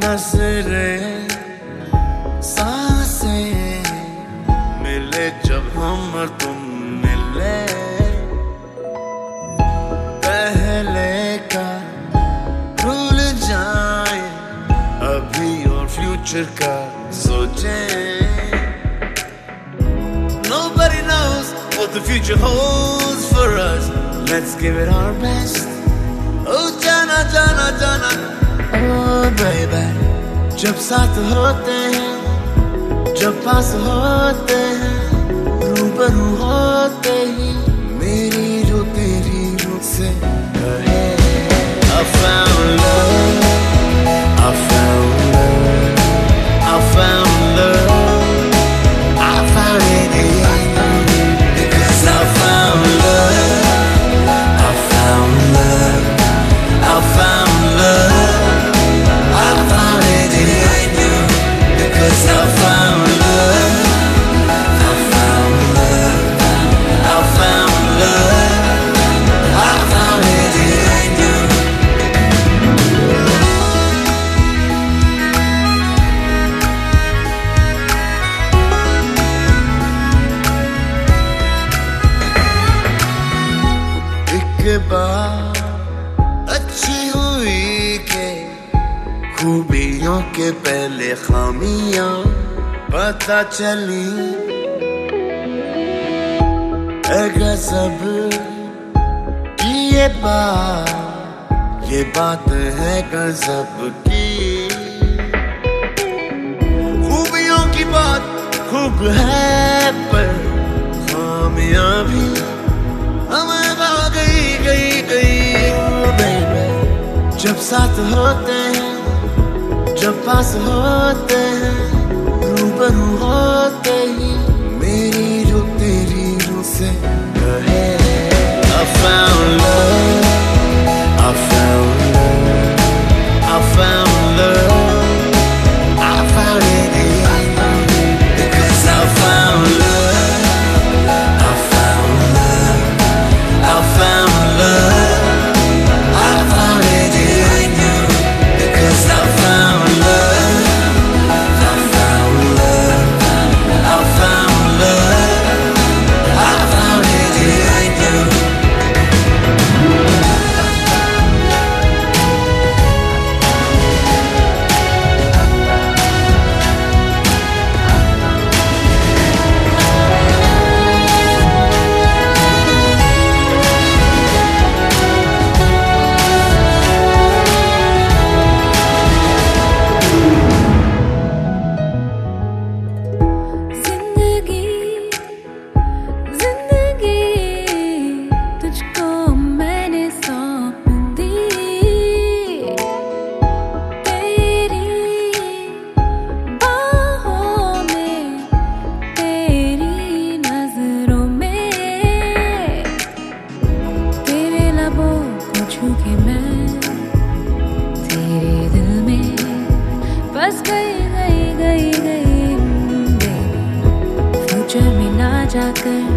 नजरें सांसें मिले जब हम और तुम मिले, पहले का भूल जाए अभी और फ्यूचर का सोचे। Nobody knows what the future holds for us. Let's give it our best. Oh जाना जाना जाना, oh baby, जब साथ होते हैं, जब पास होते हैं, रूबरू होते ही मेरी जो तेरी रूह से कहे I found love, I found love, I found love, I found it in you, because I found love, I found love, I found love, I found it in you, because I found love, I found love, I found love, I found it in you. एक बार अच्छी हुई के खूबियों के पहले खामियां पता चली, गजब की ये बात है गजब की। खूबियों की बात खूब है पर खामियां भी हमें गई baby, जब साथ होते हैं, जब पास होते हैं, रूबरू होते ही मेरी जो तेरी रूह से कहे I found love, I found love, I found love, I found it in you, because I found love, I found love, I found love, I found it in you, because I found love, I found love, I found love, I found it in you. बस गई future में ना जाकर